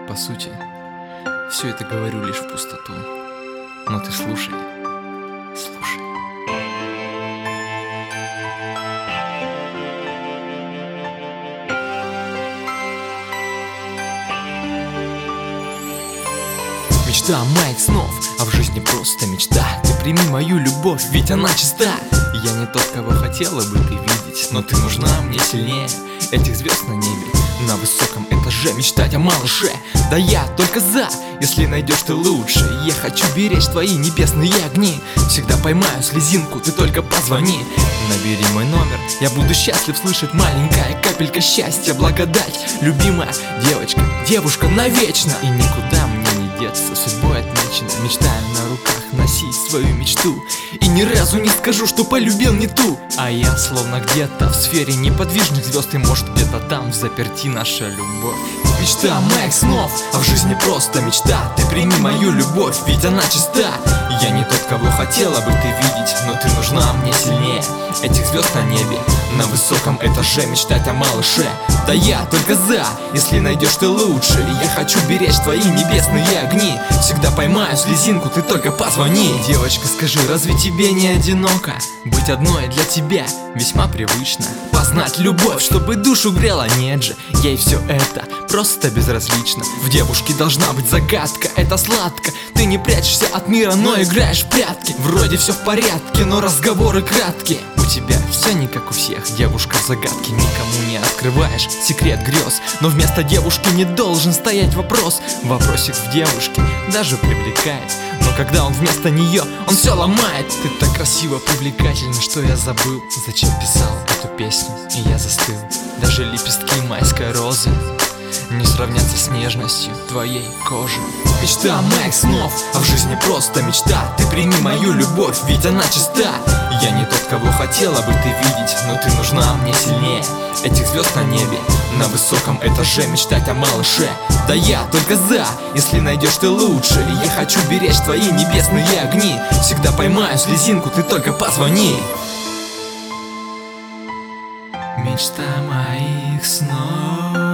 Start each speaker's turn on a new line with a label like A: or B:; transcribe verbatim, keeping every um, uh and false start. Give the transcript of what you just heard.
A: По сути, все это говорю лишь в пустоту. Но ты слушай, слушай. Мечта моих снов, а в жизни просто мечта. Ты прими мою любовь, ведь она чиста. Я не тот, кого хотела бы ты видеть, но ты нужна мне сильнее этих звезд на небе. На высоком этаже мечтать о малыше. Да я только за, если найдешь ты лучше. Я хочу беречь твои небесные огни. Всегда поймаю слезинку, ты только позвони. Набери мой номер, я буду счастлив слышать. Маленькая капелька счастья, благодать. Любимая девочка, девушка навечно. И никуда мне не деться, судьбой отмечено. Мечтаю на руках носить свою мечту. И ни разу не скажу, что полюбил не ту. А я словно где-то в сфере неподвижных звезд. И может где-то там заперти наша любовь. Мечта моих снов, а в жизни просто мечта. Ты прими мою любовь, ведь она чиста. Я не тот, кого хотела бы ты видеть, но ты нужна мне сильнее этих звезд на небе. На высоком этаже мечтать о малыше. Да я только за, если найдешь ты лучше. Я хочу беречь твои небесные огни. Всегда поймаю слезинку, ты только позвони. Девочка, скажи, разве тебе не одиноко? Быть одной для тебя весьма привычно. Познать любовь, чтобы душу грела, нет же. Ей все это просто безразлично. В девушке должна быть загадка, это сладко. Ты не прячешься от мира, но играешь в прятки. Вроде все в порядке, но разговоры краткие. У тебя все не как у всех, девушка в загадке. Никому не открываешь секрет грез. Но вместо девушки не должен стоять вопрос. Вопросик в девушке даже привлекает. Но когда он вместо нее, он все ломает. Ты так красиво, привлекательна, что я забыл, зачем писал эту песню, и я застыл. Даже лепестки майской розы не сравнятся с нежностью твоей кожи. Мечта моих снов, а в жизни просто мечта. Ты прими мою любовь, ведь она чиста. Я не тот, кого хотела бы ты видеть, но ты нужна мне сильнее этих звезд на небе. На высоком этаже мечтать о малыше. Да я только за, если найдешь ты лучше. Я хочу беречь твои небесные огни. Всегда поймаю слезинку, ты только позвони.
B: Мечта моих снов.